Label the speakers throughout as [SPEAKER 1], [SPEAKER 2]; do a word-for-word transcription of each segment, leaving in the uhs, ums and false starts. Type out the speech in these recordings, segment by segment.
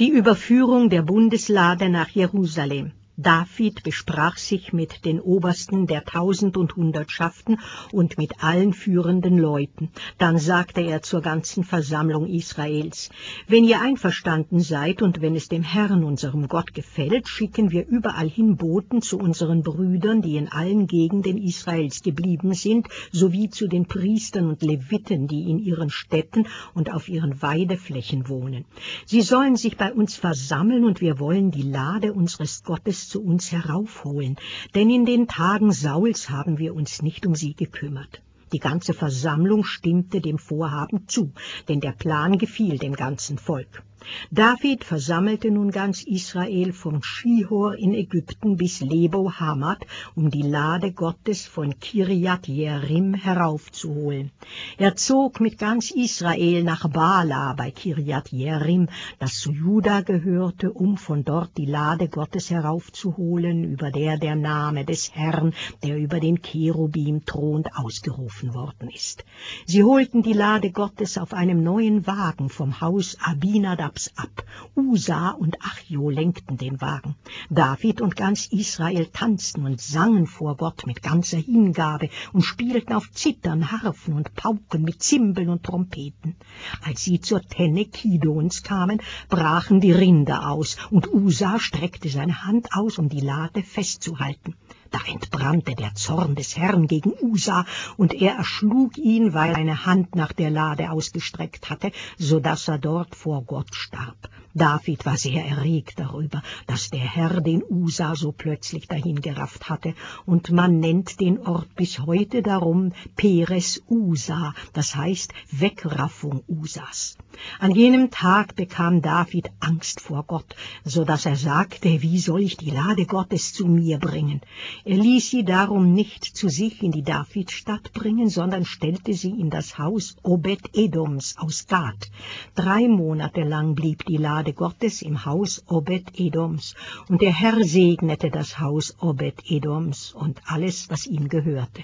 [SPEAKER 1] Die Überführung der Bundeslade nach Jerusalem. David besprach sich mit den Obersten der Tausend- und Hundertschaften und mit allen führenden Leuten. Dann sagte er zur ganzen Versammlung Israels: Wenn ihr einverstanden seid und wenn es dem Herrn, unserem Gott, gefällt, schicken wir überall hin Boten zu unseren Brüdern, die in allen Gegenden Israels geblieben sind, sowie zu den Priestern und Leviten, die in ihren Städten und auf ihren Weideflächen wohnen. Sie sollen sich bei uns versammeln, und wir wollen die Lade unseres Gottes zu uns heraufholen, denn in den Tagen Sauls haben wir uns nicht um sie gekümmert. Die ganze Versammlung stimmte dem Vorhaben zu, denn der Plan gefiel dem ganzen Volk. David versammelte nun ganz Israel von Schihor in Ägypten bis Lebo Hamat, um die Lade Gottes von Kirjat Jearim heraufzuholen. Er zog mit ganz Israel nach Bala bei Kirjat Jearim, das zu Juda gehörte, um von dort die Lade Gottes heraufzuholen, über der der Name des Herrn, der über den Cherubim thront, ausgerufen worden ist. Sie holten die Lade Gottes auf einem neuen Wagen vom Haus Abinadab ab. Usa und Achjo lenkten den Wagen. David und ganz Israel tanzten und sangen vor Gott mit ganzer Hingabe und spielten auf Zithern, Harfen und Pauken mit Zimbeln und Trompeten. Als sie zur Tenne Kidons kamen, brachen die Rinder aus, und Usa streckte seine Hand aus, um die Lade festzuhalten. Da entbrannte der Zorn des Herrn gegen Usa, und er erschlug ihn, weil er seine Hand nach der Lade ausgestreckt hatte, so dass er dort vor Gott starb. David war sehr erregt darüber, dass der Herr den Usa so plötzlich dahingerafft hatte, und man nennt den Ort bis heute darum Peres Usa, das heißt Wegraffung Usas. An jenem Tag bekam David Angst vor Gott, so dass er sagte: Wie soll ich die Lade Gottes zu mir bringen? Er ließ sie darum nicht zu sich in die Davidstadt bringen, sondern stellte sie in das Haus Obed-Edoms aus Gat. Drei Monate lang blieb die Lade Gottes im Haus Obed-Edoms, und der Herr segnete das Haus Obed-Edoms und alles, was ihm gehörte.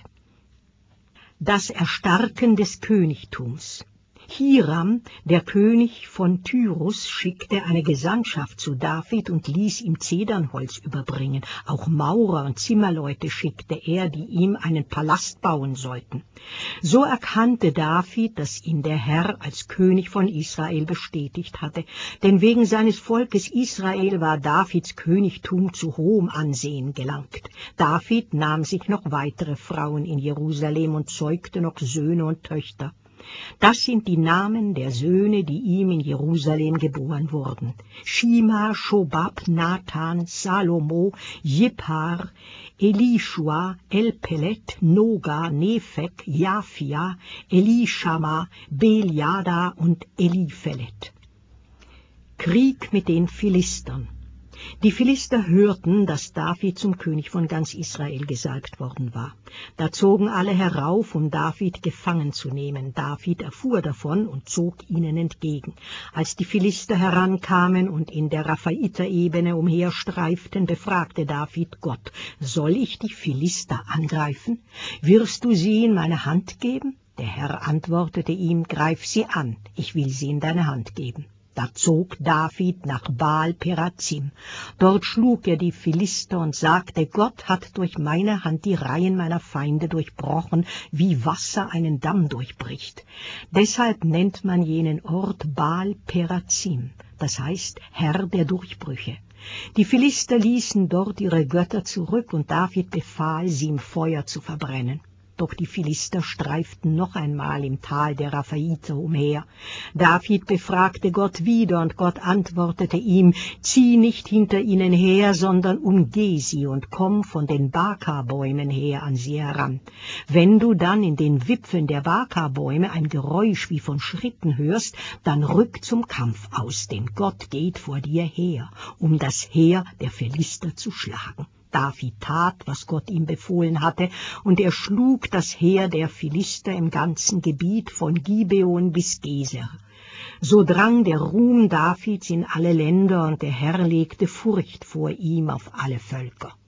[SPEAKER 1] Das Erstarken des Königtums. Hiram, der König von Tyrus, schickte eine Gesandtschaft zu David und ließ ihm Zedernholz überbringen. Auch Maurer und Zimmerleute schickte er, die ihm einen Palast bauen sollten. So erkannte David, dass ihn der Herr als König von Israel bestätigt hatte, denn wegen seines Volkes Israel war Davids Königtum zu hohem Ansehen gelangt. David nahm sich noch weitere Frauen in Jerusalem und zeugte noch Söhne und Töchter. Das sind die Namen der Söhne, die ihm in Jerusalem geboren wurden: Shima, Shobab, Nathan, Salomo, Jiphar, Elishua, Elpelet, Noga, Nephek, Jafia, Elishama, Beliada und Eliphelet. Krieg mit den Philistern. Die Philister hörten, dass David zum König von ganz Israel gesalbt worden war. Da zogen alle herauf, um David gefangen zu nehmen. David erfuhr davon und zog ihnen entgegen. Als die Philister herankamen und in der Raphaiterebene umherstreiften, befragte David Gott: Soll ich die Philister angreifen? Wirst du sie in meine Hand geben? Der Herr antwortete ihm: Greif sie an, ich will sie in deine Hand geben. Da zog David nach Baal-Perazim. Dort schlug er die Philister und sagte: Gott hat durch meine Hand die Reihen meiner Feinde durchbrochen, wie Wasser einen Damm durchbricht. Deshalb nennt man jenen Ort Baal-Perazim, das heißt Herr der Durchbrüche. Die Philister ließen dort ihre Götter zurück, und David befahl, sie im Feuer zu verbrennen. Doch die Philister streiften noch einmal im Tal der Raphaiter umher. David befragte Gott wieder, und Gott antwortete ihm: Zieh nicht hinter ihnen her, sondern umgeh sie und komm von den Baka-Bäumen her an sie heran. Wenn du dann in den Wipfeln der Baka-Bäume ein Geräusch wie von Schritten hörst, dann rück zum Kampf aus, denn Gott geht vor dir her, um das Heer der Philister zu schlagen. David tat, was Gott ihm befohlen hatte, und er schlug das Heer der Philister im ganzen Gebiet von Gibeon bis Geser. So drang der Ruhm Davids in alle Länder, und der Herr legte Furcht vor ihm auf alle Völker.